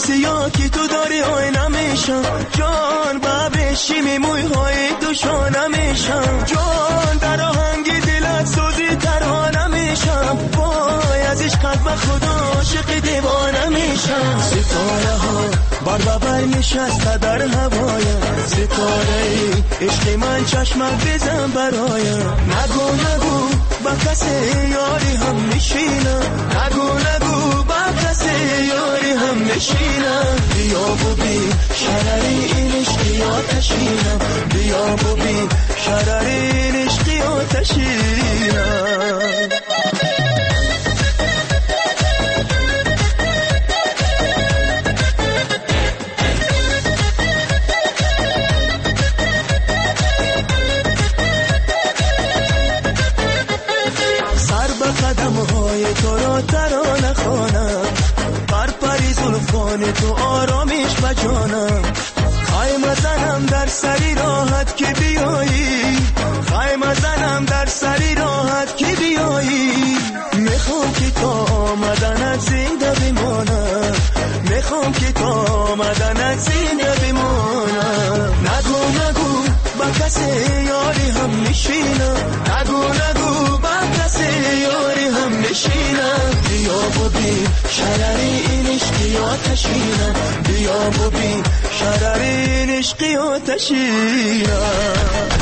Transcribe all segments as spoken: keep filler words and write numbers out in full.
سیاه که تو داری آینه میشم جان ببشی میموی های تو شانه میشم جان در آهنگی دلت سوزی ترانه میشم وای از عشقت به خدا عاشق دیوانه میشم ستاره ها بر ببر نشسته در هوایم ستاره ای عشق من چشمت بزن برایم نگو نگو با کسی یاری هم میشینم نگو نگو با کسی یاری هم نشینم بیا و بی شرری این عشقی آتشینم بیا و بی شرری این عشقی آتشینم تو را ترانه خوانم پر پری زلفان تو آرامیش بجانم خیمه زنم در سری راحت که بیایی خیمه زنم در سری راحت که بیایی میخوام که تا آمدنت زنده بمانم میخوام که تا آمدنت زنده بمانم نگو نگو با کسی یاری هم نشینم نگو نگو با کسی یاری هم نشینم بیا و بی شرری این عشقی آتشینم بیا و بی شرری این عشقی آتشینم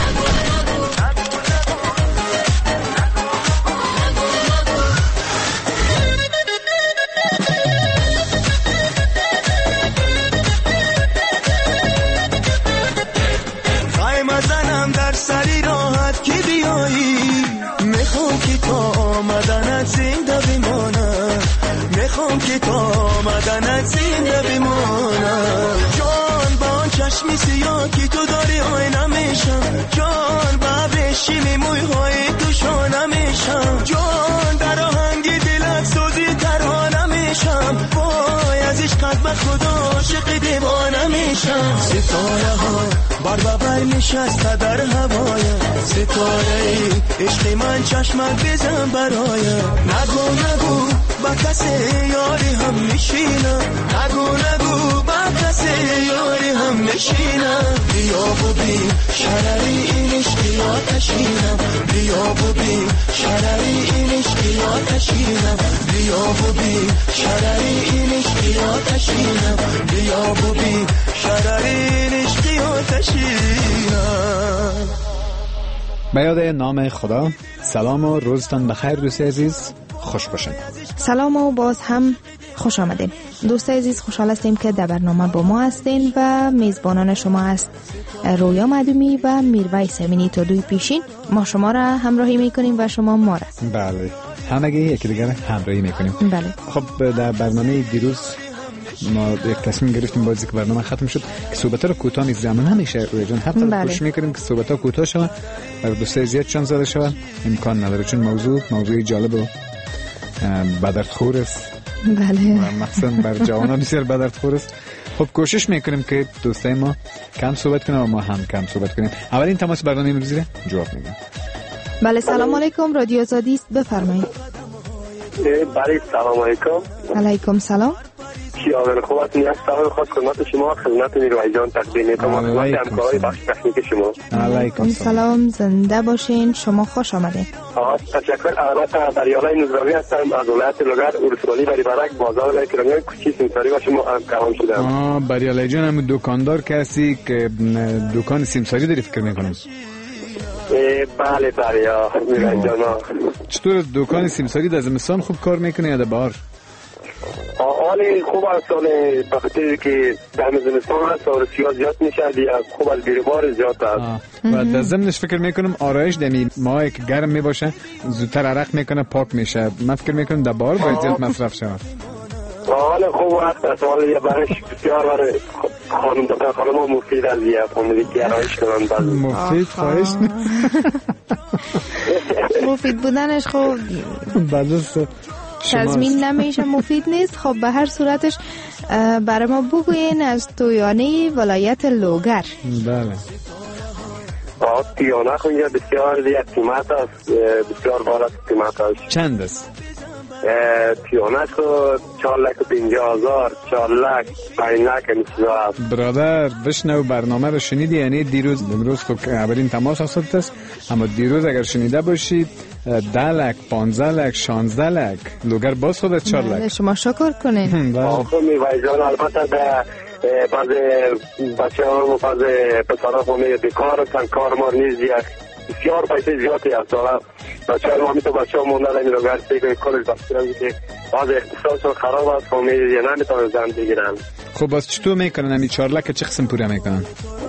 سری راحت که بیایی میخوام که تا آمدنت زنده بمانم میخوام که تا آمدنت زنده بمانم جان با آن چشمی سیاه که تو داری آینه میشم جان ببشی میموی های تو شانه میشم جان در آهنگی دلت سوزی ترانه میشم وای از عشقت به خدا عاشق دیوانه میشم ستاره ها بر ببر نشسته در هوایم ستاره ای عشق من چشمت بزن برایم نگو نگو با کسی یاری هم نشینم نگو نگو با کسی یاری هم نشینم بیا و بی شرری این عشقی آتشینم بیا و بی شرری این عشقی آتشینم بیا و بی شرری این عشقی آتشینم بیا و بی شرری این عشقی آتشینم. به یاد نام خدا. سلام و روزتان بخیر دوست عزیز، خوش باشین. سلام و باز هم خوش آمدین دوست عزیز. خوشحال هستیم که در برنامه با ما هستین و میزبانان شما است رویا مدومی و میرویس امینی تا دوی پیشین. ما شما را همراهی میکنیم و شما ما را. بله، همگی یکی دیگر همراهی میکنیم. بله. خب در برنامه دیروز ما یک تصمیم گرفتیم بازی که برنامه ختم شد که صحبت رو کوتاه نیست، زمان همیشه روی جان حتی بله. کوشش میکنیم که صحبت ها کوتاه شود و دوستای زیاد چند زده شود، امکان نداره چون موضوع موضوعی جالب و بدردخور است. بله. و مخصوصا بر جوانان بسیار بدردخور است. خب کوشش میکنیم که دوستای ما کم صحبت کنن و ما هم کم صحبت کنیم. اولین تماس برنامه امروز جواب میدم. بله سلام علیکم، رادیو آزادی است، بفرمایید. بله سلام علیکم. علیکم سلام. کیاوش خوبت نیست، سلام خاص خدمت شما، خدمت میرویس جان تقدیم میکنم. همکاری بخش تکنیک شما. علیکم سلام، زنده باشین، شما خوش آمدید. تشکر. البته بریالای نظامی هستم از ولایت لوگر، ولسوالی بریبرک، بازار کرمی کوچی سیمساری با شما همکارم شدم. آه بریالای جان، هم دکاندار کسی که دکان سیمساری داری فکر میکنم. بله بله یا میرویس جان. چطور دکان سیمساری در زمستان خوب کار میکنه یا در بهار؟ حالی خوب است، حالی بخاطر که در زمستان هست و سیاه زیاد میشه، خوب از بیروبار زیاد است. و در ضمنش فکر میکنم آرایش دمی ماهی که گرم میباشه زودتر عرق میکنه، پاک میشه. من فکر میکنم در بهار باید زیاد مصرف شود. حالی خوب است، حالی برش بسیار برای خانم دکتر خانم مفید از یه فامیلی که آرایش کنن. مفید خواهش مفید بودنش خوب بدست تضمین نمیشه مفید نیست. خب به هر صورتش برای ما بگوین از تویانه ولایت لوگر. بله. تویانه خونجا بسیار دیگه قیمت است، بسیار بالا قیمت است. چند است؟ پیانک و چهار لک و پینجا هزار، چهار لک، پنج لک میشه هست. برادر بشنو برنامه رو شنیدی؟ یعنی دیروز امروز خب اولین تماس هست است، اما دیروز اگر شنیده باشید ده لک، پانزده لک، شانزده لک لوگر باز خودت چهار لک. شما شکر کنین. آخه میوای جان البته در بعض بچه ها و بعض پسر ها خونه بیکار هستن، کار مار نیست، یک بسیار پیسه زیادی هست. بچه ها ما میتون بچه ها موندن این رو گرسی که کلش بسیار که بعض اقتصادشون خراب است، خونه یه نمیتونن زن بگیرن. خب باز چطور میکنن همی چهار لک چه قسم پوره میکنن؟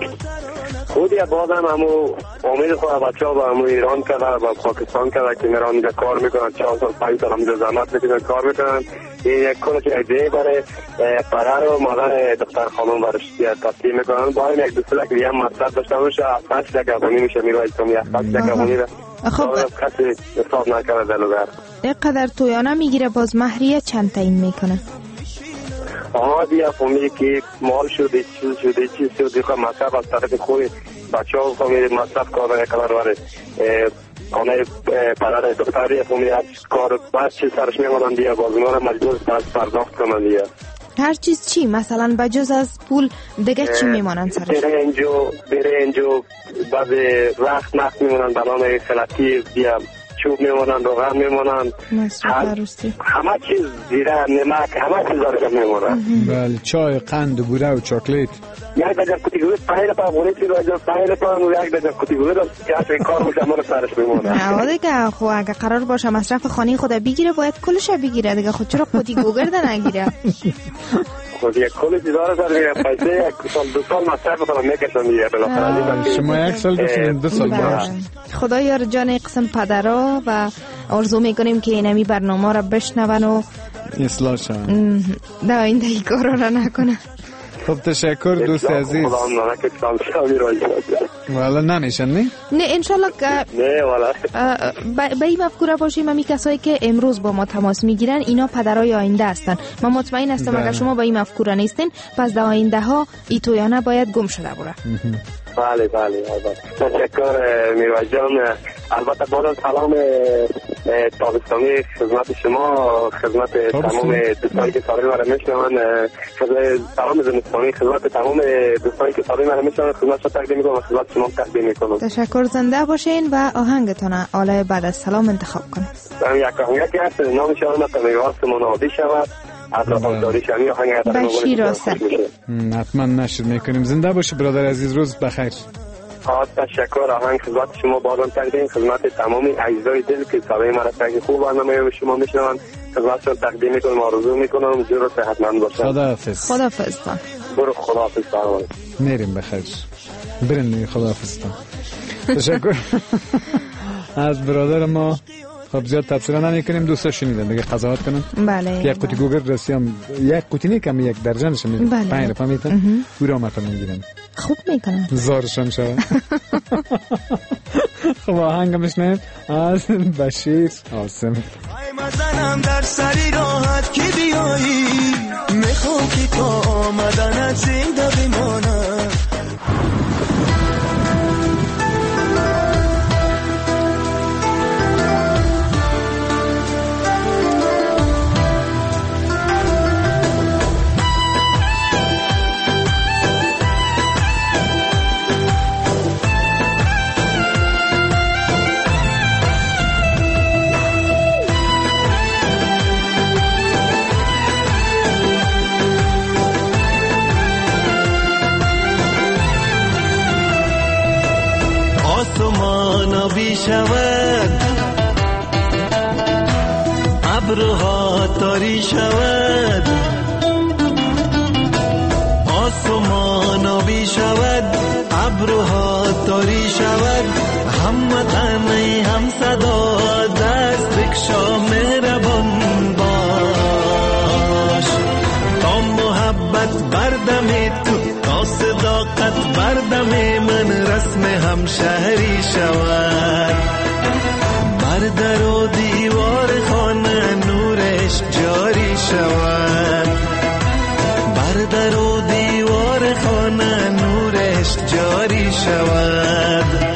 خود یا بازم همو امید خود بچه ها با همو ایران کرده و پاکستان کرده که میران اینجا کار میکنن، چهار سال پنج سال همونجا زحمت میکنن کار میکنن. این یک کلش ایده برای پدر و مادر دختر خانم برش تسلیم میکنن. با این یک دوست لک دیگه هم مصرف داشته باشه، هفت لک افغانی میشه میروید کمی هفت لک افغانی را خب کسی حساب نکرده دلوگر. اینقدر تویانه میگیره باز مهریه چند تعیین میکنه؟ آها دیگه فهمیدی که مال شده چیز شده چیز شده که مصرف از طرف خوی بچه ها فهمیدی مصرف کردن کلار واره خانه پدر دختری فهمیدی هر کار بعد چیز سرش میمونن دیگه بازمانه مجبور پرداخت کنن دیگه. هر چیز چی؟ مثلا بجز از پول دیگه چی میمونن سرش؟ برنج و برنج و بعد رخت مخت میمونن بنامه خلطی دیگه چوب میمونن، روغن میمونن، همه چیز زیره، نمک، همه چیز دارشم میمونن. بله، چای، قند و بوره و چاکلیت. یک دجا کتیگوی پایل پا بوری چی رو اجاز پایل پا و یک دجا کتیگوی رو که اصلا کار باشه همون سرش میمونه. نه دیگه خب اگه قرار باشه مصرف خانه خود بگیره باید کلش بگیره دیگه. خود چرا کتیگو گرده نگیره؟ خود یک کلش داره سر میگه پیسه یک سال دو سال مصرف کنم میکشم دیگه بالاخره. شما یک سال دو سال دو سال داشت. خدا یار جان قسم پدرها و آرزو میکنیم که اینمی برنامه را بشنون و اصلاح شون در آینده ای کارا را نکنه. خب تشکر دوست عزیز. والا نمیشن نه؟ نه انشالله که نه والا به این مفکوره باشیم همی کسایی که امروز با ما تماس میگیرن اینا پدرای آینده هستن. من مطمئن هستم اگر شما با این مفکوره نیستین پس در آینده ها ای تویانه باید گم شده بوده. بله بله تشکر میروز جان. البته بازم سلام تابستانی خدمت شما، خدمت تمام دوستانی که سالمی مرا میشنون، سلام زمستانی خدمت تمام دوستانی که سالمی مرا میشنون خدمت شما تقدیم میکنم و خدمت شما تقدیم میکنم. تشکر، زنده باشین و آهنگتون آله بعد از سلام انتخاب کنید. یک آهنگی هست نام شما تمیواست منادی شود از رفاقداری شمی آهنگ بشیر آسن. حتما نشد میکنیم. زنده باشی برادر عزیز، روز بخیر. آه تشکر. آهنگ خدمت شما بازم تقدیم خدمت تمامی عزیزای دل که صدای مرا تقدیم خوب برنامه به شما میشنون خدمتشون تقدیم میکنم، آرزو میکنم جور و صحتمند باشن. خداحافظ. خداحافظ. برو خداحافظ. سلام. میریم بخیر. بریم خداحافظ. تشکر از برادر ما. خب زیاد تفسیر نمی کنیم، دوستا شنیدن دیگه قضاوت کنن. بله. یک قوطی گوگل رسیم یک قوطی نه کم یک درجنش میگن. بله. پنج رفع میتن. پورا متن میگیرن. خوب میکنن. زارشان شود. خب آهنگ میشنیم از بشیر آسم. مزنم در سری راحت که بیایی میخوام که تا آمدنت زنده بمانم. شود ابرها تاری شود آسمان آبی شود ابرها تاری شود هموطنی هم صدا دست بکشا مهربان باش تا محبت بردم تو تا صداقت بردم من رسم همشهری شود بر در و دیوار خانه نورش جاری شود بر در و دیوار خانه نورش جاری شود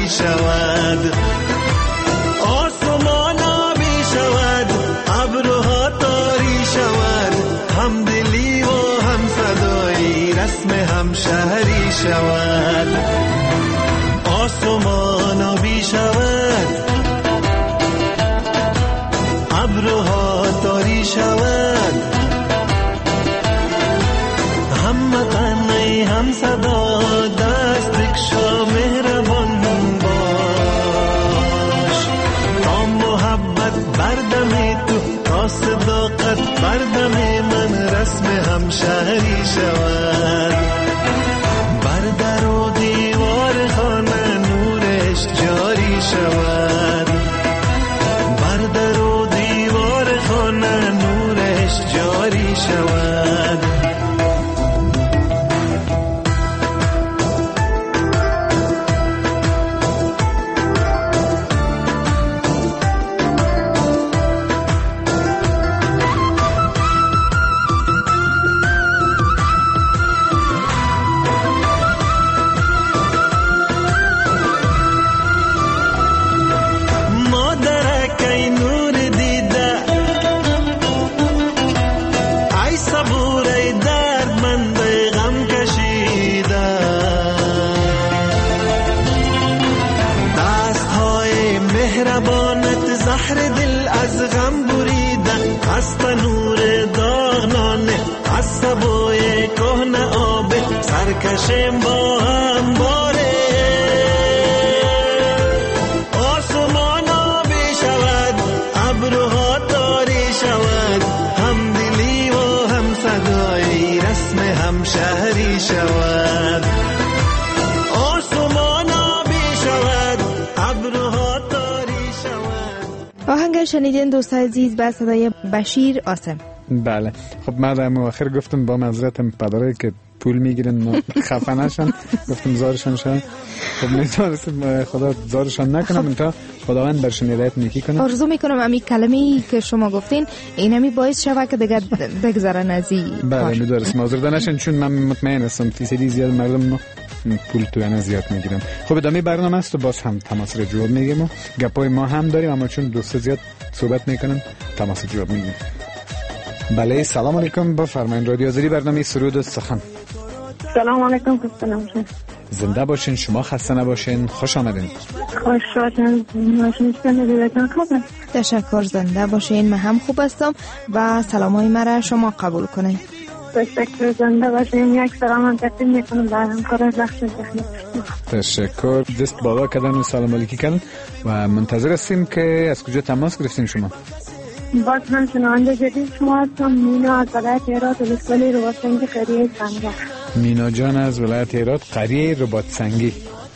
شهری شود، آسمان آبی شود، ابرها تاری شود، هم دلی و هم صدایی رسم هم شهری شود. آسمان آبی شود، ابرها تاری شود، هم مغنی هم صدا، دست بکشا مهربان باش، تا محبت بردم تو، تا صداقت بردم من رسم هم شهری شود. بر در و دیوار خانه نورش جاری شود، بر در و دیوار خانه نورش جاری شود. زهر دل از غم بریدن، از تنور داغنانه، از سبوی کهنه آب سرکشیم با هم باره. آسمان آبی شود، ابرها تاری شود، هم دلی و هم صدایی رسم هم شهری شود. آسمان آبی شود، ابرها تاری شود. آهنگ شنیدین دوست عزیز به صدای بشیر آسم. بله خب من در مؤخر گفتم با معذرتم پدرایی که پول میگیرن خفه نشن، گفتم زارشان شن. خب نمیتونستم خدا زارشان نکنم، تا خداوند بر شنیدایت نیکی کنه. آرزو میکنم امی کلمه‌ای که شما گفتین اینمی باعث شوه که دیگه بگذرن از این. بله میدونستم آزرده نشن، چون من مطمئن هستم فیصدی زیاد مردم پول تو انا زیاد میگیرن. خب ادامه برنامه است و باز هم تماس رو جواب میگیم و گپای ما هم داریم، اما چون دوست زیاد صحبت میکنن تماس جواب میگیم. بله سلام علیکم، بفرمایید. رادیو آزادی برنامه سرود و سخن. سلام علیکم، خسته نباشین. زنده باشین، شما خسته نباشین. خوش آمدین. خوش باشین. خوبه. تشکر، زنده باشین. من هم خوب هستم و سلامای مرا شما قبول کنین. تشکر، زنده باشین. یک سلام هم تقدیم میکنم به همکار بخش تکنیک. تشکر، دست بالا کردن و سلام علیکی کردن و منتظر هستیم که از کجا تماس گرفتین شما. باز هم شنونده جدید شما هستم. مینا از ولایت هرات ولسوالی رباطسنگی قریه سنگر. مینا جان از ولایت هرات قریه رباطسنگی.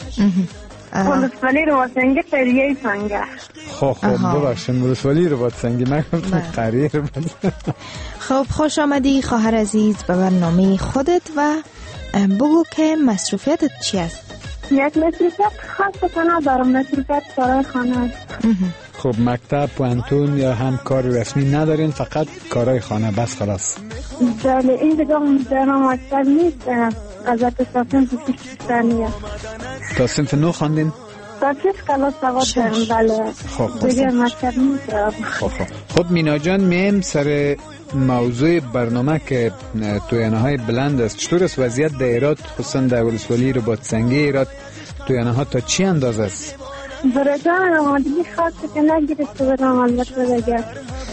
ولسوالی رباطسنگی قریه سنگر. خب خب ببخشید ولسوالی رباطسنگی نگفتم قریه رباطسنگی. خب خوش آمدی خواهر عزیز به برنامه خودت و بگو که مصروفیتت چی است؟ یک مصروفیت خاص کنه دارم، مصروفیت کارهای خانه. خب مکتب، پوانتون یا هم کار رسمی ندارین، فقط کارهای خانه بس خلاص؟ بله این دیگه درم مکتب نیست، از اتفاقیم بسیش ثانیه. تا صنف نو خواندین؟ تا شش کلاس سواد دارم. بله خب دیگه مکتب نیست. خب خب مینا جان میم سر موضوع برنامه که تویانه‌های بلند است. چطور است وضعیت در هرات، خصوصا در ولسوالی رباطسنگی هرات تویانه‌ها تا چی اندازه است؟ برادرم آمادگی خاصی که نگرفته برام، البته دیگه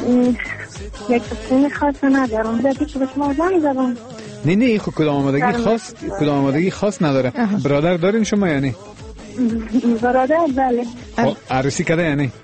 یک تصمیم خاص ندارم. دیگه که به شما زنگ زدم. نه نه خب کدام آمادگی خاص کدام آمادگی خاص نداره. برادر دارین شما یا نه؟ برادر بله. خب عروسی کرده یا نه؟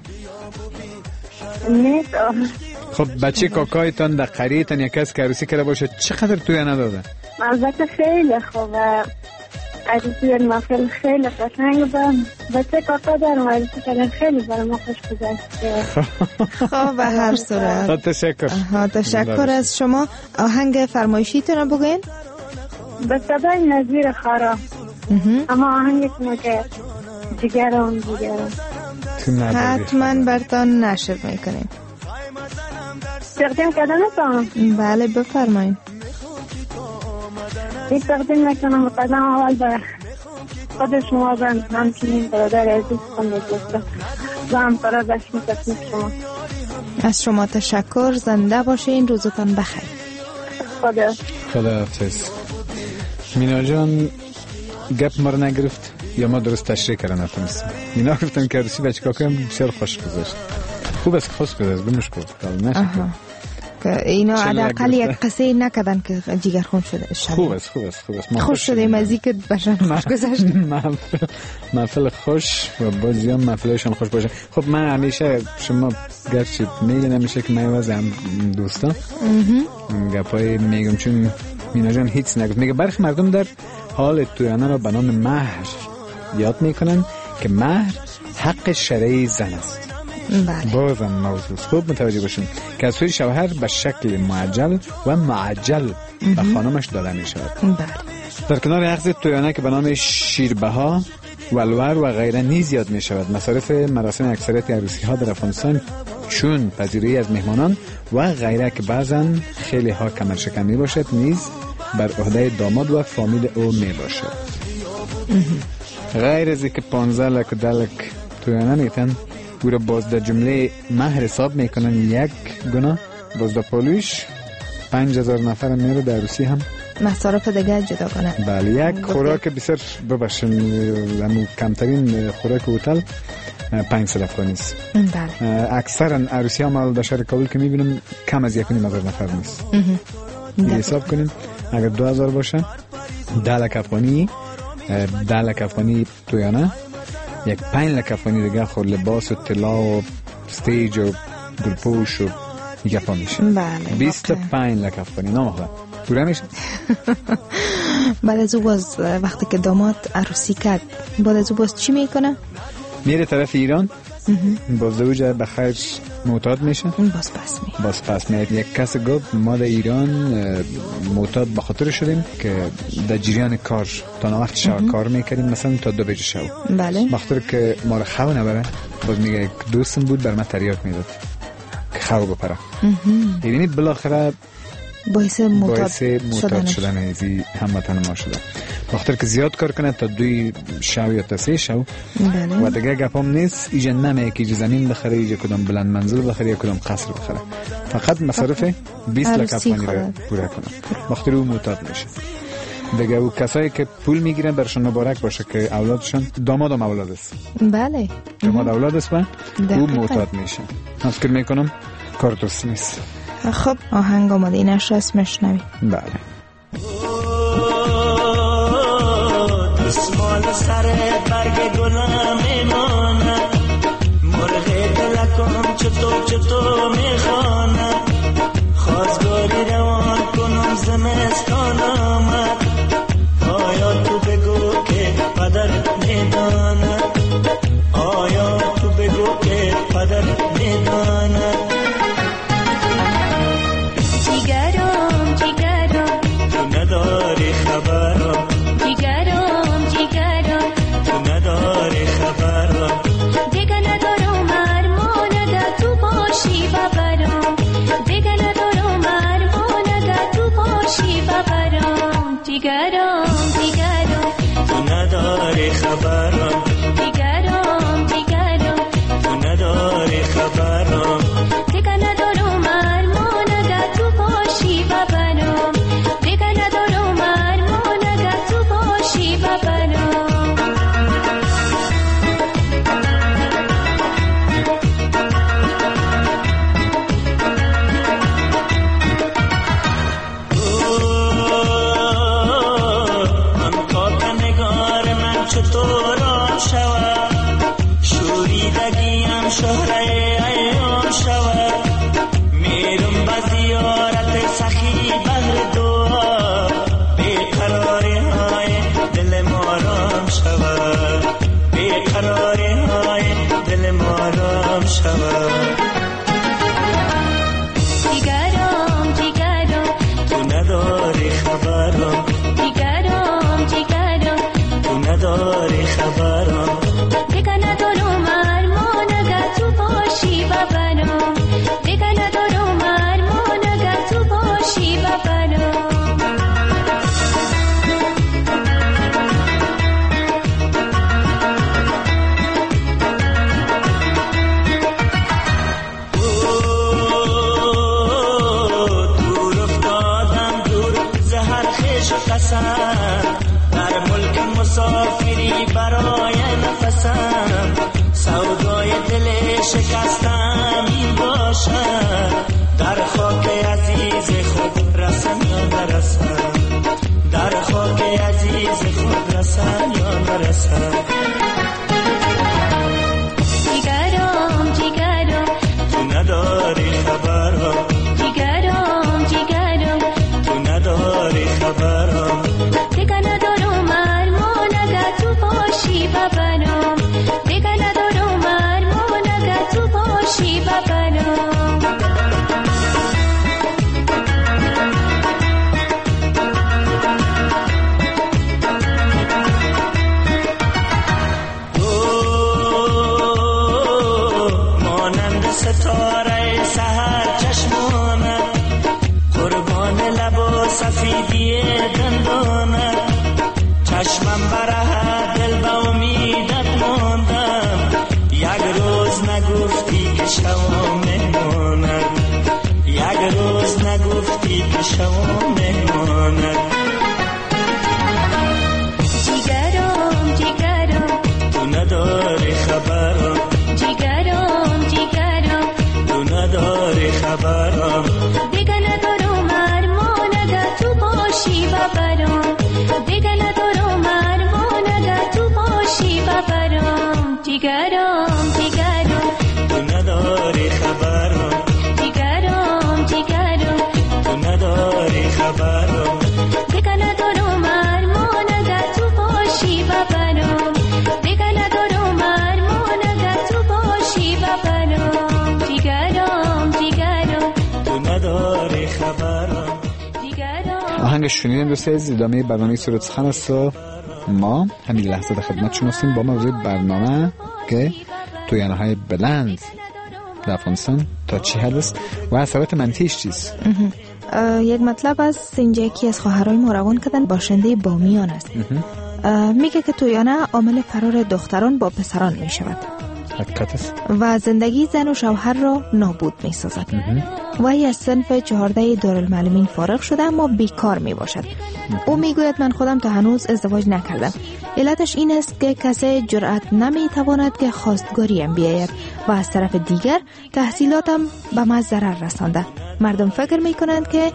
نه. خب بچه کاکایتان در قریه‌تان یک کس که عروسی کرده باشه چقدر توی نداده؟ البته خیلی خوبه. عروسی محفل خیلی قشنگ بود. بچه کاکا دارم عروسی کردن خیلی برای ما خوش گذشت. خب به هر صورت تشکر. تشکر از شما. آهنگ فرمایشیتون رو بگین. به صدای نظیر خارا. اما آهنگ که جگرم جگرم حتما برتان نشر میکنیم. تقدیم کردن هستم؟ بله بفرمایید. این تقدیم میکنم به قدم اول به خود شما و همچنین برادر عزیز خانم دوستا و همکارا داشتیم تصمیم شما. از شما تشکر. زنده باشین. روزتان بخیر. خدا خدا حافظ. مینا جان گپ ما رو نگرفت یا ما درست تشریح کردن نتونستیم. مینا گفتم که عروسی بچه کاکم بسیار خوش گذشت. خوب است خوش گذشت بمش گفت نشه اینا حداقل یک قصه نکردن که جیگر خون شده. خوب است خوب است خوب است. خوش شده مزی که بشن خوش گذشت. محفل خوش و بازیام محفلشان خوش باشه. خب من همیشه شما گرچه میگن همیشه که من واسه هم دوستان گپای میگم چون مینا جان هیچ نگفت. میگه برخی مردم در حال تویانه را به نام مهر یاد میکنن که مهر حق شرعی زن است. بله. بازم موضوع خوب متوجه باشیم که از سوی شوهر به شکل معجل و معجل به خانمش داده می شود. بله. در کنار اخذ تویانه که به نام شیربها ولور و غیره نیز یاد می شود. مصارف مراسم اکثریت عروسی ها در افغانستان چون پذیرایی از مهمانان و غیره که بعضن خیلی ها کمر شکن می باشد نیز بر عهده داماد و فامیل او می باشد. غیر از که پانزده لک و ده لک تویانه میتن او را باز در جمله مهر حساب میکنن یک گنا. باز در پالوش پنج هزار نفر میره در عروسی هم مصارف دیگه جدا کنن. بله. یک خوراک بسیار ببخشن همون کمترین خوراک هتل پنجصد افغانی است. بله. اکثرا عروسی ها مال در شهر کابل که میبینم کم از یک و نیم هزار نفر نیست. حساب کنیم اگر دو هزار باشه ده لک افغانی ده لک افغانی تویانه یک پنج لک افغانی دیگه خود لباس و طلا و استیج و گلپوش و دیگه پا میشه. بله. بیست و پنج لک افغانی نامخواه پوره میشه. بعد از او باز وقتی که داماد عروسی کرد بعد از او باز چی میکنه؟ میره طرف ایران. باز دوجه بخیر معتاد میشه. باز پس می باز پس می یک کس گفت ما در ایران معتاد به خاطر شدیم که در جریان کار تا وقت شب کار میکردیم مثلا تا دو بجه شب. بله. بخاطر که ما رو خو نبره باز میگه یک دوستم بود بر من تریاک میداد که خو بپره. یعنی بالاخره باعث معتاد شدن شدن ازی هموطن ما شده. بخاطر که زیاد کار کنه تا دوی شو یا تا سه شو. بله. و دیگه گپام نیست ایجا نمه که ایجا زمین بخره ایجا کدام بلند منزل بخره یا کدام قصر بخره. فقط مصارف بیست لک افغانی را پوره کنه. بخاطر او معتاد میشه. دیگه او کسایی که پول میگیرن برشون مبارک باشه که اولادشون دامادم اولاد است. بله. داماد اولاد است و او معتاد میشه. من فکر میکنم کار درست نیست. خب آهنگ آماده اینش را اسمش نوی. بله. دستمال سر برگ گلم میمانه مرغ دلکم چطور چطور میخوانه خواستگاری روان کنم زمستان آمد آیا تو بگو که پدر میدانه آیا تو بگو که پدر میدانه جیگرم جیگرم تو نداری خبرم جیگرم جیگرم تو نداری خبرم دیگه ندارم ارمان ده تو باشی ببرم دیگه ندارم ارمان ده تو باشی ببرم جیگرم جیگرم تو نداری خبرم جیگرم جیگرم تو نداری خبرم باشد در خاک عزیز خود رسن یا نرسن در خاک عزیز خود رسن یا نرسن جیگرم جیگرم تو نداری خبرم جیگرم جیگرم تو نداری خبرم دیگه ندارم ارمان اگر تو باشی ببرم دیگه ندارم ارمان اگر تو باشی ببرم ستاره سحر چشمانه قربان لب و سفیدی دندانه چشمم بره دل به امیدت ماندم یک روز نگفتی که شوام مهمانه یک روز نگفتی که شوام مهمانه جیگرم جیگرم تو نداری خبرم جیگرم جیگرم تو نداری خبرم دیگه ندارم ارمان اگر تو باشی ببرم دیگه ندارم ارمان اگر تو باشی ببرم جیگرم جیگرم تو نداری خبرم جیگرم جیگرم تو نداری خبرم دیگه ندارم ارمان اگر تو باشی ببرم دیگه ندارم ارمان اگر تو باشی ببرم جیگرم جیگرم تو نداری خبرم. آهنگ شنیدیم دوست عزیز، ادامه برنامه صورت سخن است و ما همین لحظه در خدمت شما هستیم با موضوع برنامه که تویانه های بلند در افغانستان تا چی حد است و اثرات منفیش چیست. یک مطلب از اینجا یکی از خواهرای ما روان کردن باشنده بامیان است. میگه که تویانه عامل فرار دختران با پسران می شود و زندگی زن و شوهر را نابود می سازد. و ای از صنف چهارده دارالمعلمین فارغ شده اما بیکار می باشد. او می گوید من خودم تا هنوز ازدواج نکردم. علتش این است که کسی جرأت نمی تواند که خواستگاریم بیاید و از طرف دیگر تحصیلاتم به من ضرر رسانده. مردم فکر می کنند که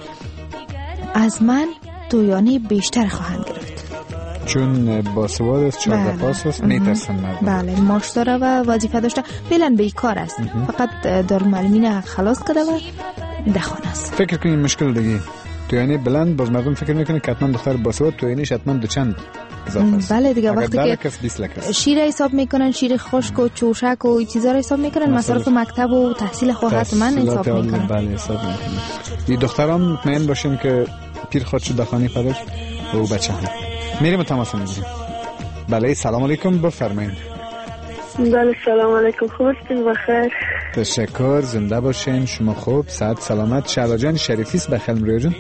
از من تویانه بیشتر خواهند گرفت چون باسواد است، چهارده پاس است، میترسن مردم. بله، معاش داره و وظیفه داشته، فعلا بیکار است. فقط دارالمعلمین خلاص کرده و دخان است. فکر کنید مشکل دیگه تویانه بلند، باز مردم فکر میکنه که حتما دختر باسواد تویانهش حتما دو چند اضافه است. بله دیگه، وقتی که کس شیر حساب میکنن، شیر خشک و چوشک و چیزا رو حساب میکنن، مصارف مکتب و تحصیل خواهرت من حساب میکنن. بله حساب میکنن. این دختران مطمئن باشین که پیر خود شده خانی پدر و بچه هم. میریم تماس میگیریم. بله سلام علیکم، بفرمایید. بله سلام علیکم، خوب هستین؟ بخیر. تشکر، زنده باشین. شما خوب؟ صحت سلامت؟ شعلا جان شریفی است بخیر مریا جان؟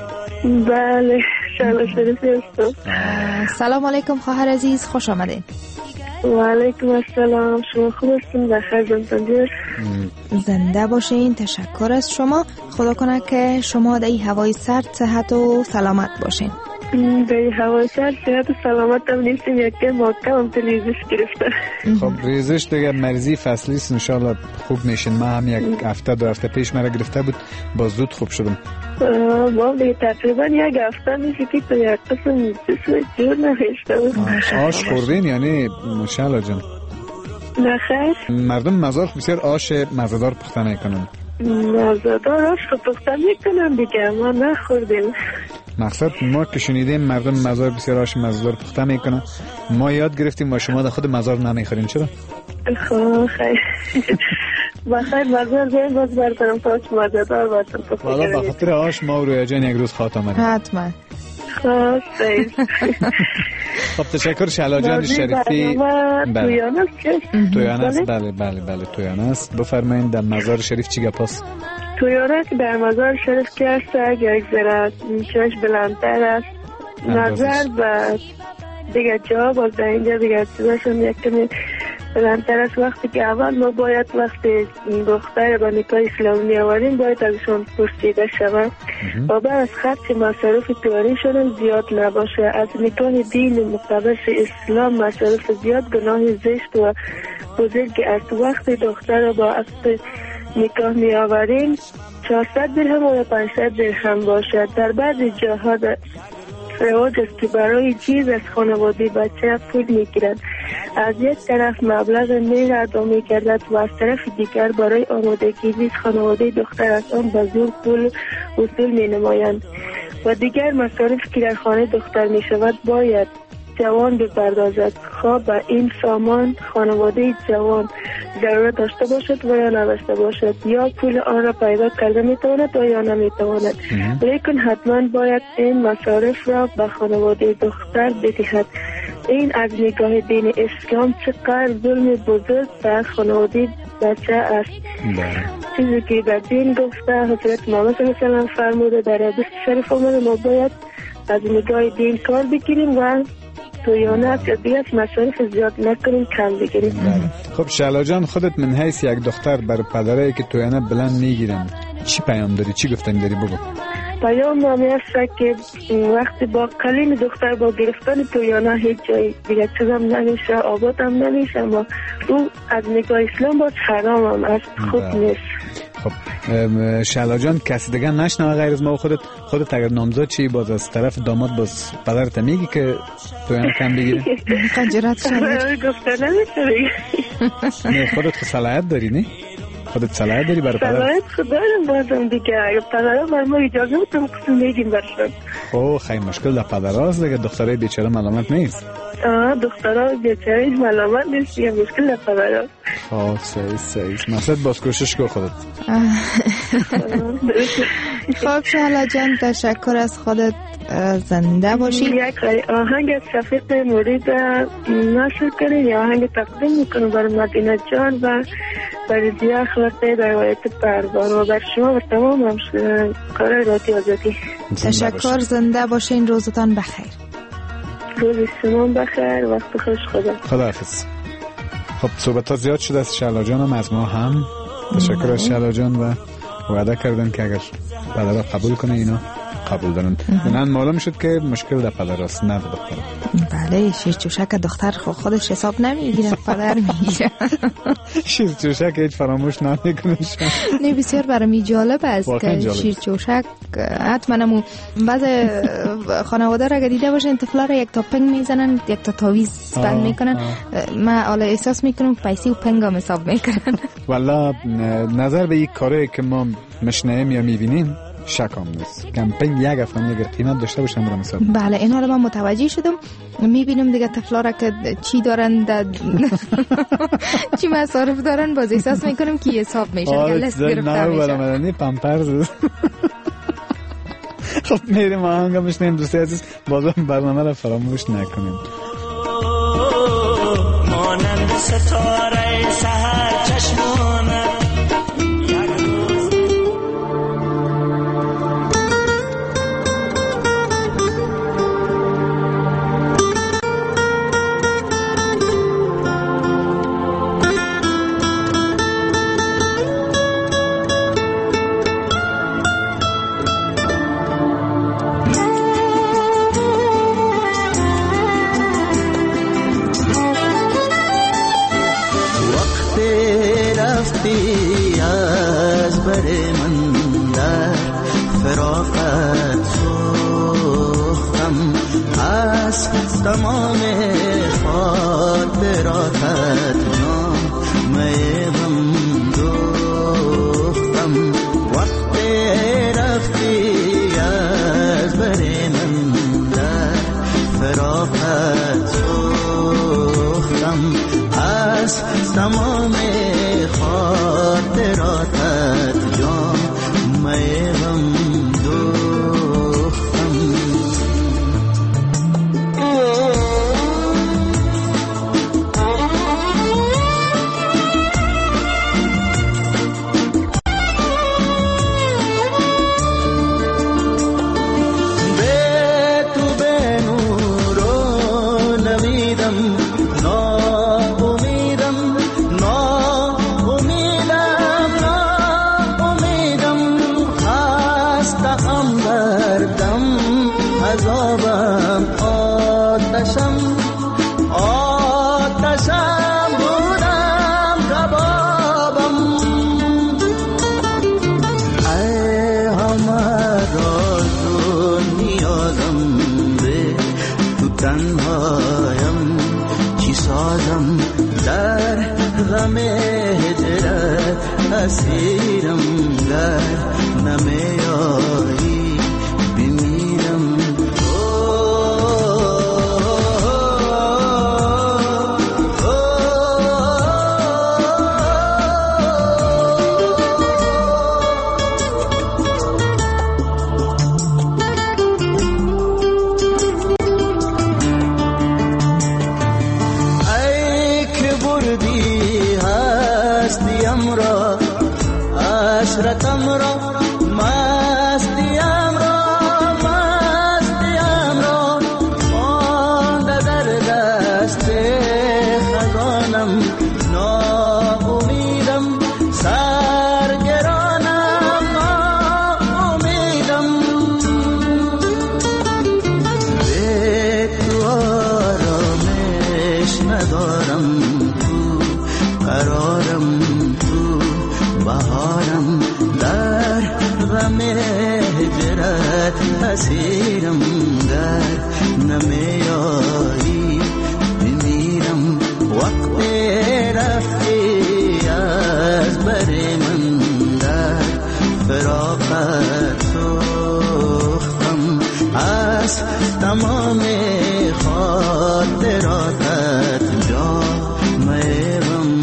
بله شعلا شریفی هستم. سلام علیکم خواهر عزیز، خوش آمدین. و علیکم السلام، شما خوب هستین؟ بخیر جانتان. زنده باشین. تشکر از شما. خدا کنه که شما در این هوای سرد صحت و سلامت باشین. در این هوای سرد صحت و سلامت هم نیستیم، یک ماکه هم تو ریزش گرفته. خب ریزش دیگه مریضی فصلی است، انشالله خوب میشین. ما هم یک هفته دو هفته پیش مرا گرفته بود، باز زود خوب شدم. ما دیگه تقریبا یک هفته میشه که تو یک قسم جسم جور نخیشته بود. آش خوردین یعنی شعلا جان؟ نخیر. مردم مزار بسیار آش مزه‌دار پخته میکنن. مزه‌دار آش پخته میکنن دیگه، ما نخوردیم. مقصد ما که شنیدیم مردم مزار بسیار آش مزه‌دار پخته میکنن، ما یاد گرفتیم و شما در خود مزار نمیخورین، چرا؟ خب خیر. بخیر مزار زین باز برکنم تا آش مزه‌دار باشم. والا بخاطر آش ما و رویا جان یک روز خاط آمدیم. حتما. خب خیر. خب تشکر شعلا جان شریفی. تویانه است که؟ تویانه است، بله بله بله تویانه است. بفرمایید در مزار شریف چی گپ است؟ تویانه که در مزار شریف که هست یک ذره چش بلندتر است، نظر و دیگه جا باز در اینجا دیگه چیزاشون یک کمی بلندتر است. وقتی که اول ما باید وقتی دختر با نکاح اسلامی می‌آوریم باید ازشون پرسیده شود و بعد از خرج مصارف تویانه‌شون زیاد نباشه. از نکاح دین مقتبس اسلام مصارف زیاد گناه زشت و بزرگ است. وقتی دختر با عقد نکاح می آوریم چهارصد درهم و پانصد درهم باشد. در بعضی جاها در رواج است که برای چیز از خانواده بچه پول میگیرند. از یک طرف مبلغ مهر ادا میکردند و از طرف دیگر برای آمادگی چیز خانواده دختر از آن به زور پول وصول می نمایند. و دیگر مصارف که در خانه دختر می شود باید جوان بپردازد. خواه به این سامان خانواده جوان ضرورت داشته باشد و یا نداشته باشد، یا پول آن را پیدا کرده میتواند و یا نمیتواند، لیکن حتما باید این مصارف را به خانواده دختر بدهد. این از نگاه دین اسلام چقدر ظلم بزرگ بر خانواده بچه است. چیزی که در دین گفته حضرت محمد صلی الله علیه و سلم فرموده در حدیث شریف آمده ما باید از نگاه دین کار بگیریم و تویانه که دیگه مصارف زیاد نکنیم، کم بگیریم. خب شعلا جان، خودت من حیث یک دختر بر پدره که تویانه بلند میگیرن چی پیام داری، چی گفتن داری؟ بگو. پیام نامی است که وقتی با کلیم دختر با گرفتن تویانه هیچ جای دیگه چیزم نمیشه، آباد هم نمیشه، اما او از نگاه اسلام باز حرام هم است، خوب نیست. خب شعلا جان، کسی دیگه نشنوه غیر از ما و خودت خودت اگر نامزاد چی باز از طرف داماد باز پدرت میگی که تویانه کم بگیره؟ قنجرات شده گفته نمیشه دیگه. نه خودت خود صلاحیت داری نه؟ خودت صلاحیت داری برای پدر؟ صلاحیت خود دارم بازم دیگه، اگر پدرها بر ما اجازه بودم قسم میگیم برشد. اوه خیلی مشکل در پدرهاست دیگه، دخترای بیچاره ملامت نیست. آه دخترها بیچاره هیچ ملامت نیست، یه مشکل در پدرها. خب سعی سعی مقصد باز کوشش کن خودت. خب شعلا جان، تشکر از خودت، زنده باشی. یک آهنگ از شفیق مرید نشر کنید یا آهنگ تقدیم میکنم برای مدینه جان و برای زیاد اخلاقی در روایت پروان و بر شما و تمام هم کار رادیو آزادی. تشکر، زنده باشین، روزتان بخیر. روز شما بخیر، وقت خوش. خدا خداحافظ. خب صحبت ها زیاد شده از شعلا جان هم از ما هم. تشکر از شعلا جان و وعده کردن که اگر پدرها قبول کنه اینا قبول دارن. من معلوم شد که مشکل در پدر است نه در دختر. بله، شیر چوشک دختر خودش حساب نمیگیره، پدر میگیره. شیر چوشک هیچ فراموش نمیکنه. نه بسیار برام جالب است که شیر چوشک حتما بعض خانواده را اگه دیده باشن طفلا را یک تا پنگ میزنن، یک تا تاویز بند میکنن. من حالا احساس میکنم پیسی و پنگ هم حساب میکنن. والا نظر به این کاری که ما مشنیم یا میبینیم شکم نیست. کمپین یک افغانی اگر قیمت داشته باشم برام حساب. بله این حالا من متوجه شدم، میبینم دیگه طفلا را که چی دارن چی مصارف دارن، باز احساس میکنم که حساب میشه یا لست گرفته میشه. نه پامپرز. خب میریم آهنگ میشنیم دوستی عزیز، بازم برنامه را فراموش نکنیم. مانند ستاره سحر چشمانه عشرتم را مستیم را مستیم را مانده در دست خزانم ناامیدم سرگرانم ناامیدم به تو آرامش ندارم تو قرارم تو بهارم در غم هجرت اسیرم در نمیایی میمیرم وقت رفتی از بر من در فراقت سوختم از تمام خاطراتت جامعم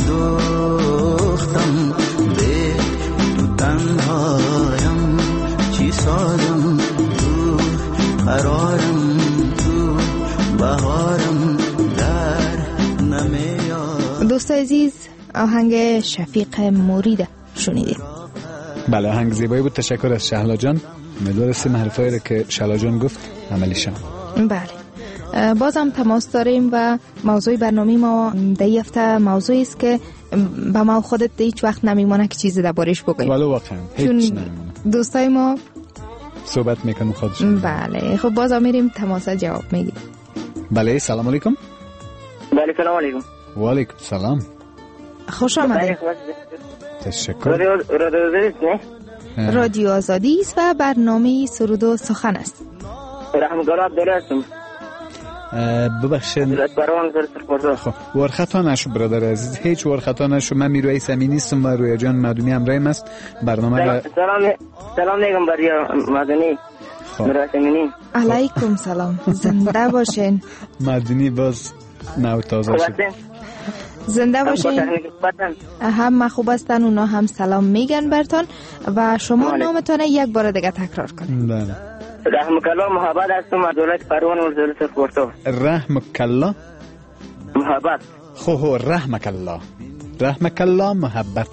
دوختم به تو تنهایم چی سازم تو قرارم تو بهارم در نمیاد. دوست عزیز آهنگ شفیق مرید شنیدیم. بله آهنگ زیبایی بود. تشکر از شهلا جان. امیدوارم سیم حرفایی رو که شهلا جان گفت عملی شد. بله بازم تماس داریم و موضوع برنامه ما در این هفته موضوعی است که به ما خودت هیچ وقت نمیمونه که چیزی دربارش بگیم. ولی واقعا هیچ نمیمونه. دوستای ما صحبت میکنم خودشون. بله خب بازم میریم تماس جواب میگیم. بله سلام علیکم. بله سلام علیکم. و علیکم سلام. خوش آمدید. تشکر. رادیو رادیو نه؟ رادیو آزادی است و برنامه سرود و سخن است. رحمت الله هستم. ببخشید خب ورخطا نشو برادر عزیز، هیچ ورخطا نشو. من میروی سمی نیستم و رویا جان مدونی همراهیم است. برنامه را سلام سلام میگم بریا مدونی میروی سمی. علیکم سلام. زنده باشین. مدونی باز نو تازه شد. زنده باشین. هم خوب هستن، اونا هم سلام میگن برتون و شما نامتون یک بار دیگه تکرار کنید. بله. رحمک الله محبت هستم از دولت پروان ولایت سرخورتو. رحمک الله محبت. خو هو رحمک الله رحمک الله محبت.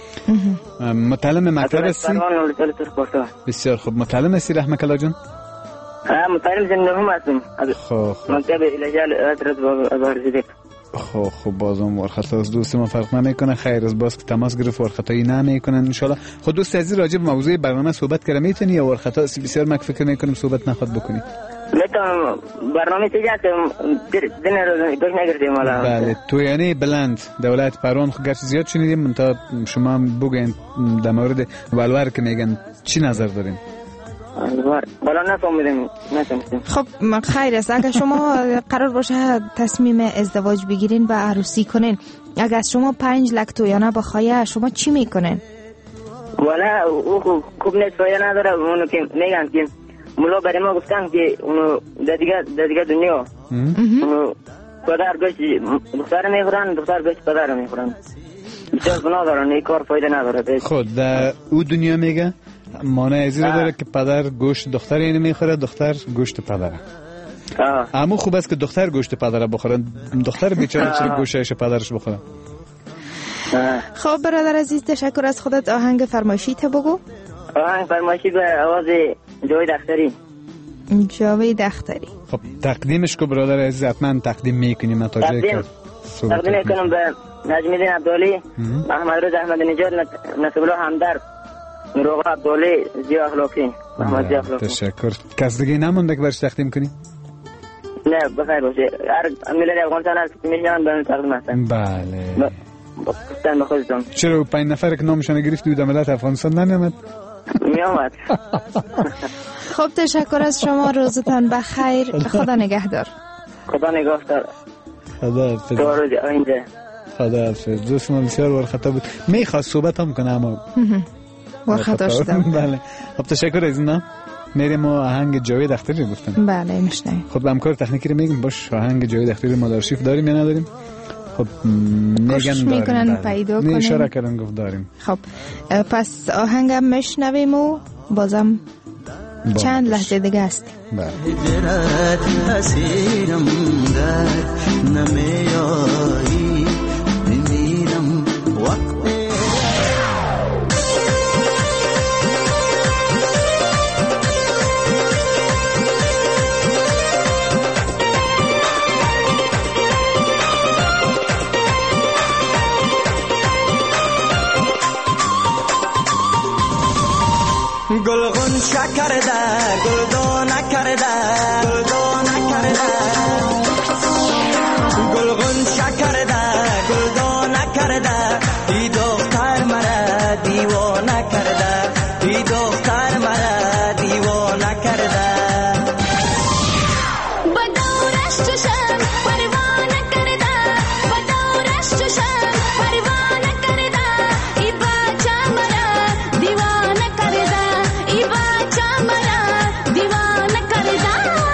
متعلم مکتب هستی؟ پروان ولایت سرخورتو. بسیار خوب. متعلم هستی رحمک الله جان؟ ها متعلم زندهم هستم. خب خب. مکتب الهجال حضرت ابو صدیق. خب خب بازم ورخطا از دوست ما فرق نمیکنه. خیر از باز که تماس گرفت ورخطایی نمیکنن ان شاء الله. خود دوست عزیز راجع به موضوع برنامه صحبت کنه میتونی یا ورخطا بسیار مک فکر میکنم صحبت نخواد بکنی؟ میتونم برنامه تجارت دین روز گوش نگردیم والا. بله تو یعنی بلند دولت پروان خو گرچه زیاد شنیدیم من تا شما بگین در مورد ولور که میگن چی نظر دارین؟ بالا نفهمیدم نفهمیدم. خب خیر است اگر شما قرار باشه تصمیم ازدواج بگیرین و عروسی کنین، اگر از شما پنج لک تویانه بخواه شما چی میکنین؟ والا او خوب نیست تویانه نداره. اونو که میگن که مولا برای ما گفتن که اونو در دیگه در دیگه دنیا اونو پدر گوشت دختر میخورن، دختر گوشت پدر میخورن. بسیار گناه دارن، این کار فایده نداره. خود در او دنیا میگه مانع ازی رو داره که پدر گوشت دختر اینو میخوره، دختر گوشت پدره. اما خوب است که دختر گوشت پدره بخورن. دختر بیچاره چرا گوشتش پدرش بخوره؟ خب برادر عزیز تشکر از خودت. آهنگ فرمایشی ته بگو. آهنگ فرمایشی به آواز جاوید اختری. جاوید اختری. خب تقدیمش کو برادر عزیز حتما تقدیم میکنیم تا جایی که تقدیم میکنم به نجم الدین عبدالی، محمد رضا احمد نژاد، نصیب الله همدرد، نوروغ عبدالی، زیا اخلاقی، محمد زیا اخلاقی. تشکر. کس دیگه نمونده که برش تقدیم کنی؟ نه بخیر باشه. هر ملت افغانستان هست که میشنن به تقدیم هستن. بله. بستن بخوزتون. چرا پنج نفر که نامشان گرفتی در ملت افغانستان نمیامد؟ میامد. خب تشکر از شما. روزتان بخیر. خدا نگهدار. خدا نگهدار. خدا حافظ. تو روز آینده. خدا حافظ. دوست ما بسیار ورخطا بود. میخواست صحبت هم کنه اما ورخطا شدم. بله. خب تشکر از اینا. میریم و آهنگ جاوید اختری گفتن. بله میشنویم. خب همکار تکنیکی رو میگیم باش آهنگ جاوید اختری ما در آرشیو داریم یا نداریم؟ خب میگن میکنن پیدا کنن. اشاره کردن گفت داریم. خب پس آهنگم میشنویم و بازم چند لحظه دیگه است. بله. هجرت اسیرم در نمیایی میمیرم وقت گلغون شکرده گلدانه کرده گلدانه کرده گلغون شکرده گلدانه کرده ای دختر مرا دیوانه کرده ای دختر مرا دیوانه کرده بدورش چشم پروانه کرده بدورش چشم پروانه کرده ای بچه مرا دیوانه کرده ای بچه مرا دیوانه کرده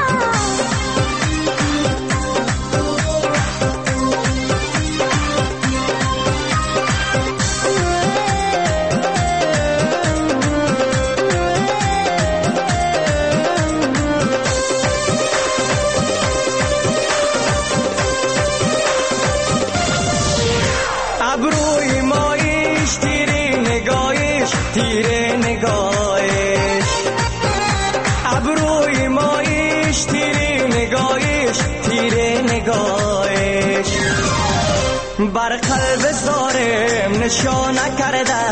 ابروی مایش تیره نگاهش تیره نگاهش ابروی مایش تیره نگاهش تیره نگاهش بر قلب زارم نشانه کرده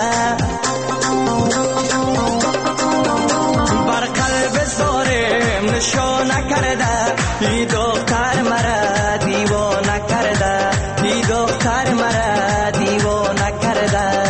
بر قلب زارم نشانه کرده ای دختر مرا دیوانه کرده ای دختر مرا دیوانه کرده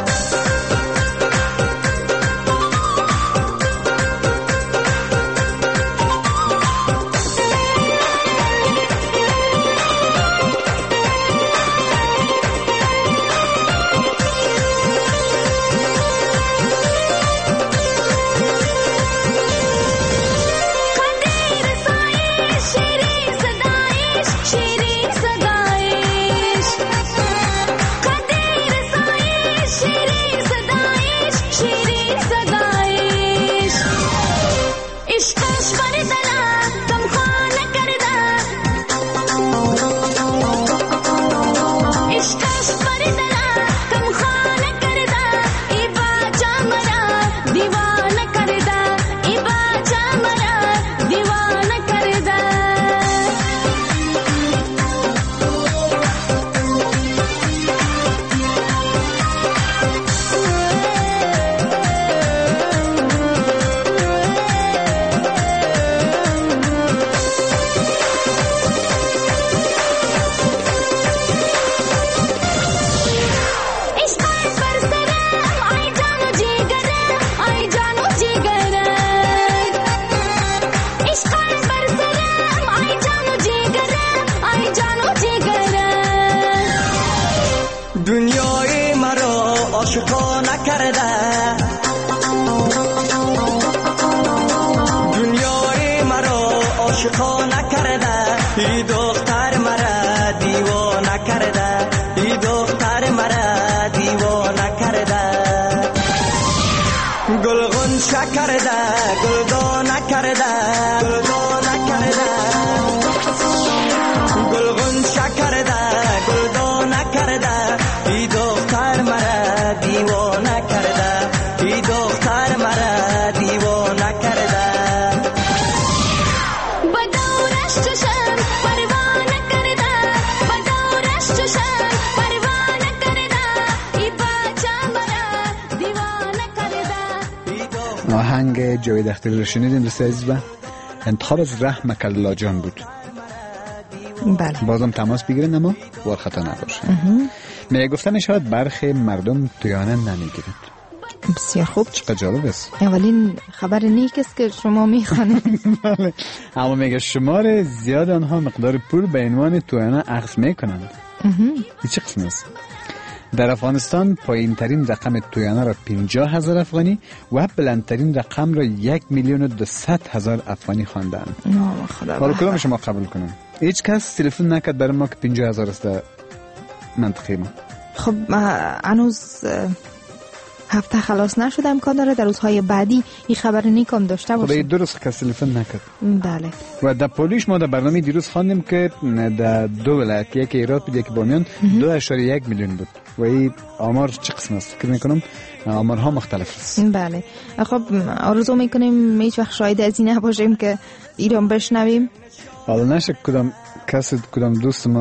قدیر سایش شیرین صدایش شیرین صدایش قدیر سایش شیرین صدایش شیرین صدایش عشقش بر دلم کم خانه کرده عشقش بر دلم کم خانه کرده ای بچه مرا دیوانه کرده ای بچه مرا دیوانه کرده عشقت بر سرم ای جان و جیگرم ای جان و جیگرم عشقت بر سرم ای جان و جیگرم ای جان و جیگرم دنیای مرا عاشقانه کرده دنیای مرا عاشقانه کرده ای دختر مرا دیوانه کرده ای دختر مرا دیوانه کرده گلغون شکرده گلدانه کرده گلدانه کرده گلغون شکرده گلدانه کرده ای دختر مرا دیوانه کرده ای دختر مرا دیوانه کرده بدورش چشم پروانه کرده بدورش چشم پروانه کرده ای بچه مرا دیوانه کرده آهنگ جاوید اختری رو شنیدین دوست عزیز و انتخاب از رحم کلا جان بود. بله بازم تماس بگیرین اما وار خطا نباشه. می گفتن شاید برخی مردم تویانه نمیگیرند. بسیار خوب. چقدر جالب است. اولین خبر نیک است که شما میخوانید. بله. اما میگه شمار زیاد آنها مقدار پول به عنوان تویانه اخذ میکنند. این چه قسم است؟ در افغانستان پایین ترین رقم تویانه را پنجاه هزار افغانی و بلندترین رقم را یک میلیون و دویست هزار افغانی خواندند. حالا کدام شما قبول کنم؟ هیچ کس تلفن نکرد برای ما که پنجاه هزار است منطقی ما. خب هنوز هفته خلاص نشده، امکان داره در روزهای بعدی این خبر نیکم داشته باشیم. خب درست کس تلفن نکرد. بله. و در پولیش ما در برنامه دیروز خواندیم که در دو ولایت، یک ایرات بود یک بامیان، دو اشاریه یک میلیون بود. و این آمار چه قسم است؟ فکر میکنم آمارها مختلف است. بله. خب آرزو میکنیم هیچ وقت شاهد از این نباشیم که ایران بشنویم. حالا نشه کدام کس کدام دوست ما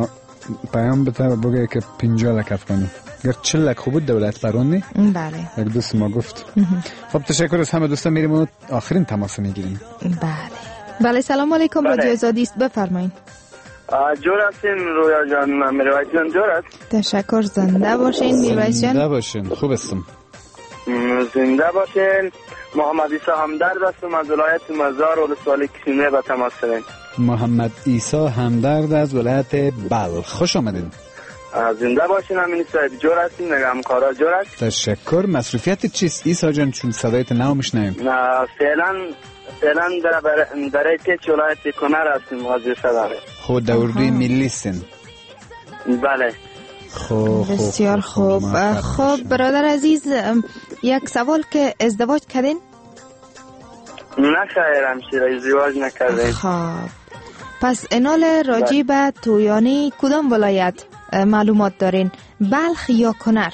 پیام بده و بگه که پنجاه لک افغانی گر چل لک خوب بود دولت برونی. بله. یک دوست ما گفت. خب تشکر از همه دوستان، میریم و آخرین تماس میگیریم. بله. بله سلام علیکم. بله. رادیو آزادی است، بفرمایید. جور هستین رویا جان، میرویس جان جور است. تشکر، زنده باشین میرویس جان. زنده باشین، خوب هستم. زنده باشین. محمد عیسی همدرد هستم از ولایت مزار ولسوالی کشمیر به تماس داریم. محمد عیسی همدرد از ولایت بلخ، خوش آمدین. زنده باشین. همین صاحب جور هستین، نگه همکارا جور است. تشکر. مصروفیت چیست عیسی جان، چون صدایت نو میشنویم؟ فعلا فعلا در برای تیچ ولایت کنر هستیم وظیفه داره. خود دوردوی ملی سن. بله. خوب بسیار خوب. خب برادر عزیز، یک سوال که ازدواج کردین؟ نه خیر همشیره، ازدواج نکردیم. خب پس انال راجی به تویانی کدام ولایت معلومات دارین؟ بلخ یا کنر؟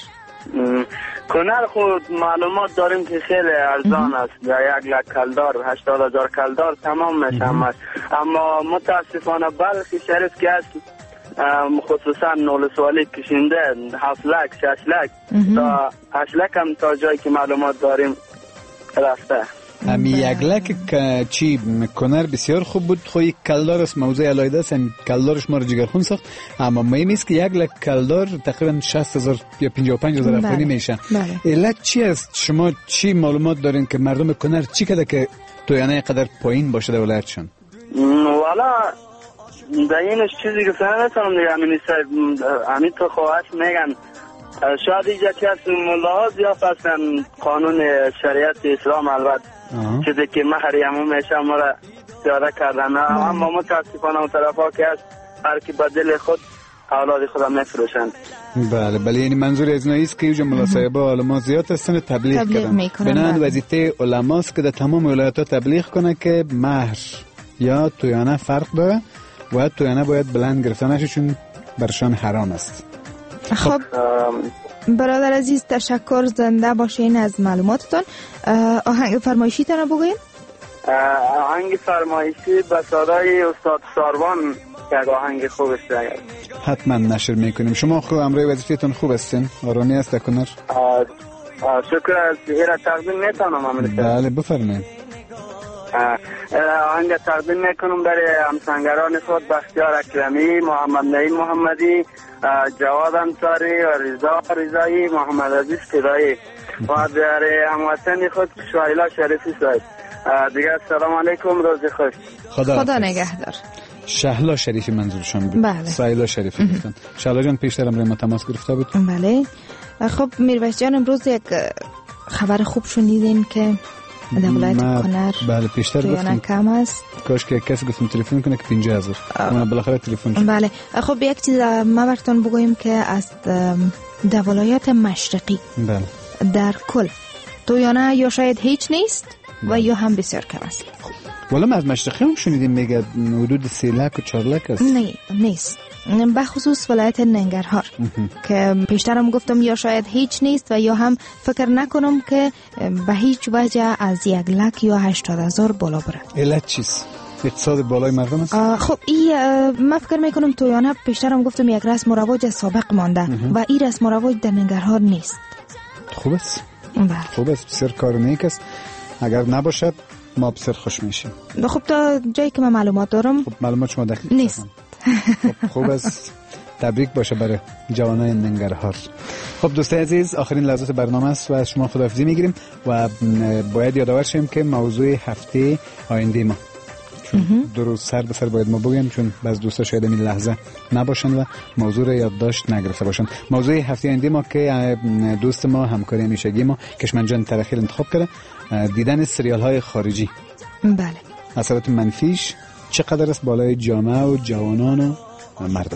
کنر خود معلومات داریم که خیلی ارزان است، یا یک لک کلدار هشتاد هزار کلدار تمام میشه. اما متاسفانه بلخ شریف که است خصوصا نولسوالی کشنده هفت لک شش لک تا هشت لک هم تا جایی که معلومات داریم رفته. امی یک لک چی کنر بسیار خوب بود، خوی کلدار است موضوع علایده است، کلدارش ما رو جگرخون ساخت. اما مهم است که یک لک کلدار تقریبا شصت هزار یا پنجاه و پنج هزار افغانی میشه. علت چی است؟ شما چی معلومات دارین که مردم کنر چی کده که تویانه قدر پایین باشه در ولایتشان؟ والا در اینش چیزی که فهمه نتونم دیگه. همین همین تو خواهش میگن شاید اینجا که از ملاحظ یا هستن قانون شریعت اسلام البته چیزی که مهری همون میشه ما را زیاده کردن. اما متاسفانه اون طرف ها که هست هر کی با دل خود اولاد خدا میفروشند. بله بله، یعنی منظور از ایناییست که اینجا ملا صاحبا علما زیاد هستن تبلیغ کردن. بنابراین وظیفه علماست که در تمام ولایت‌ها تبلیغ کنه که مهر یا تویانه فرق داره و تویانه باید بلند گرفته نشه چون برشان حرام است. خب برادر عزیز تشکر، زنده باشین از معلوماتتون. آهنگ فرمایشی تنه بگوین؟ آهنگ فرمایشی به صدای استاد ساروان که آهنگ خوب است حتما نشر میکنیم. شما خوب امروی وظیفه‌تون خوب هستین؟ آرامی است کنر؟ شکر از ایره تقدیم میتونم امروز. بله بفرمایید. آهنگ تقدیم میکنم برای همسنگران خود بختیار اکرمی، محمد نعیم محمدی، جواد انصاری و رضا رضایی، محمد عزیز فدایی و برای هموطن خود شایلا شریفی صاحب. دیگه السلام علیکم، روز خوش. خدا, خدا نگهدار. شهلا شریفی منظورشان بود. بله. سایلا شریفی گفتن. شهلا جان پیشتر امروز ما تماس گرفته بود. بله. خب میرویس جان امروز یک خبر خوب شنیدین که در ولایت کنر بله پیشتر گفتم کم است. کاش که کسی گفتم تلفن کنه که پنجاه هزار اون بالاخره تلفن شد. بله. خب یک چیز ما براتون بگویم که از در ولایت مشرقی بله در کل تویانه یا شاید هیچ نیست و یا هم بسیار کم است. والا ما از مشرقی هم شنیدیم میگه حدود سه لک و چهار لک است. نه نیست، به خصوص ولایت ننگرهار که پیشترم گفتم یا شاید هیچ نیست و یا هم فکر نکنم که به هیچ وجه از یک لک یا هشتاد هزار بالا بره. علت چیست؟ اقتصاد بالای مردم است؟ خب این من فکر میکنم تویانه پیشترم گفتم یک رسم و رواج سابق مانده و این رسم و رواج در ننگرهار نیست. خوب است. بله. خوب است، بسیار کار نیک است. اگر نباشد ما بسیار خوش میشیم. خب تا جایی که من معلومات دارم خب معلومات شما دقیق نیست. خب خوب است، تبریک باشه برای جوانای ننگرهار. خب دوستای عزیز آخرین لحظات برنامه است و از شما خداحافظی میگیریم و باید یادآور شیم که موضوع هفته آینده ما دو روز سر به سر باید ما بگیم چون بعض دوستا شاید این لحظه نباشن و موضوع را یادداشت نگرفته باشن. موضوع هفته آینده ما که دوست ما همکاری همیشگی ما کشمن جان ترخیل انتخاب کرده دیدن سریال های خارجی. بله. اثرات منفیش چقدر است بالای جامعه و جوانان و مردم؟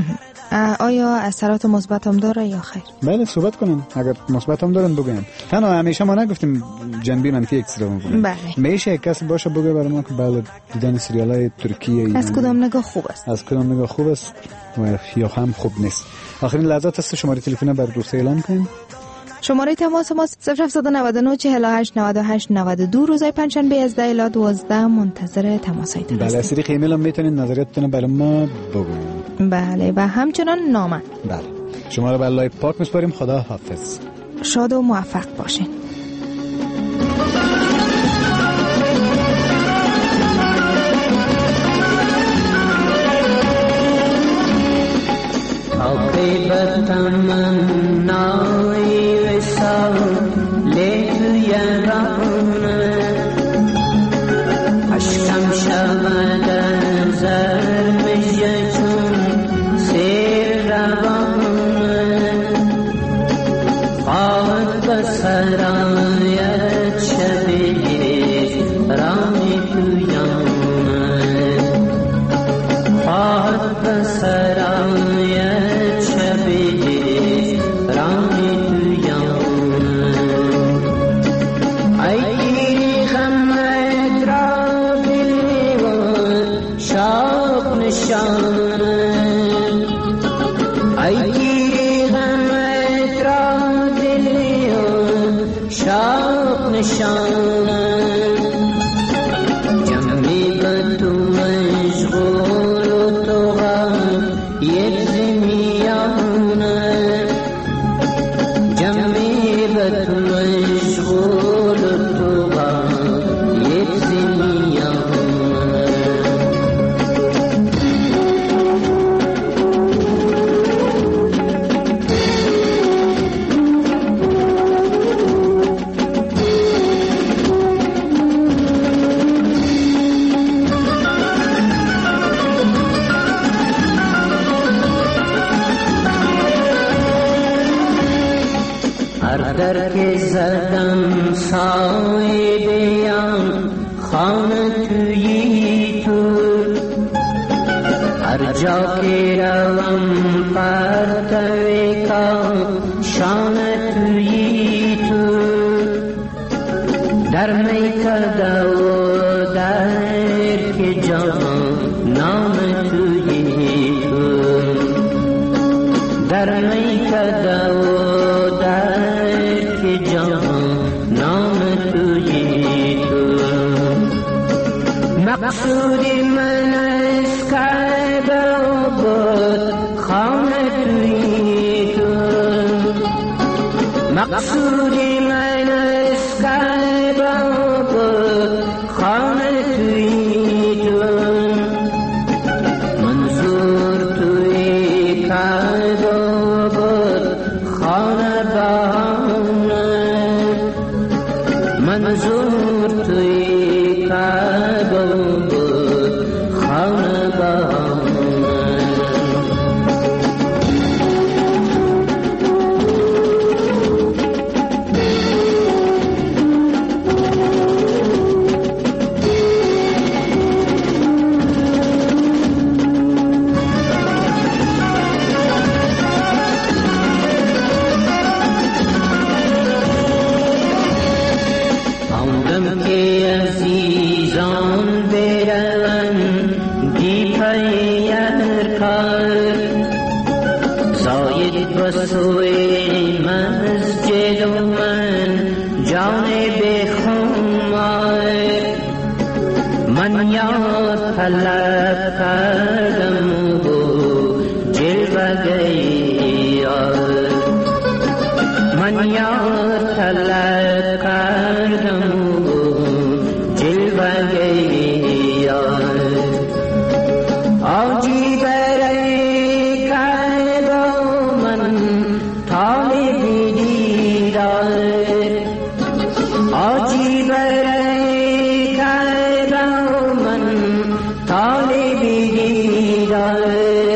آیا اثرات مثبت هم داره یا خیر؟ بله صحبت کنن، اگر مثبت هم دارن بگن. تنها همیشه ما نگفتیم جنبی منفی یک سریال بگیم. بله. میشه یک کس باشه بگه برای ما که بله دیدن سریال های ترکیه از کدام نگاه خوب است، از کدام نگاه خوب است و یا هم خوب نیست. آخرین لحظات است، شماره تلفن بر دوست اعلام کنیم. شماره تماس ما صفر هفت نه نه چهل و هشت نود و هشت نود و دو. روزهای پنجشنبه از ده الی دوازده منتظر تماسایتون هستیم. بله از طریق ایمیل هم میتونید نظریاتتون برای ما بگویید. بله و همچنان نامه. بله شما رو به الله پاک میسپاریم. خدا حافظ. شاد و موفق باشین. عاقبت تمنای وصال توی رانه عشقم شود از ارمژه چون سیر روانه خواهد به سرایت شبیه رامی تویانه خواهد به سرایت شبیه رامی تویانه ای گیری غمت را دلی و شاق نشانه ای گیری غمت را دلی و شاق نشانه جمعی به تو مشغول و تو غم یک زمیانه جمعی به تو مشغول و تو غم یک زمیانه هر در که زدم سایه بیان خانه تویی تو هر جا که روم پرتوی کاشانه تویی تو در میکده و در که جان نام تویی تو در میکده و در که جان نام تویی تو مقصودی من از کعبه بود خانه تویی تو مقصودی من از کعبه بود خانه تویی تو منظور توی کعبه بود خانه بهانه منظور توی کعبه بود خانه بهانه آمدم که عزیزان برون دی پیر کار زاید بسوی مسجد و من جانب خمار من یاد طلب کردم و جلوه گی من یاد طلب کردم و جلوه گی آجی برای کعبه من طالبی دیدار آجی برای کعبه من طالبی دیدار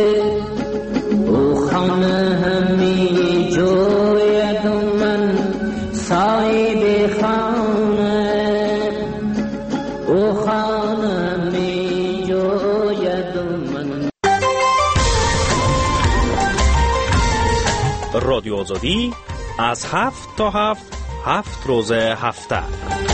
او خانه همی جوید و من صاحب خانه او خانه همی جوید و من. رادیو آزادی از هفت تا هفت هفت روز هفته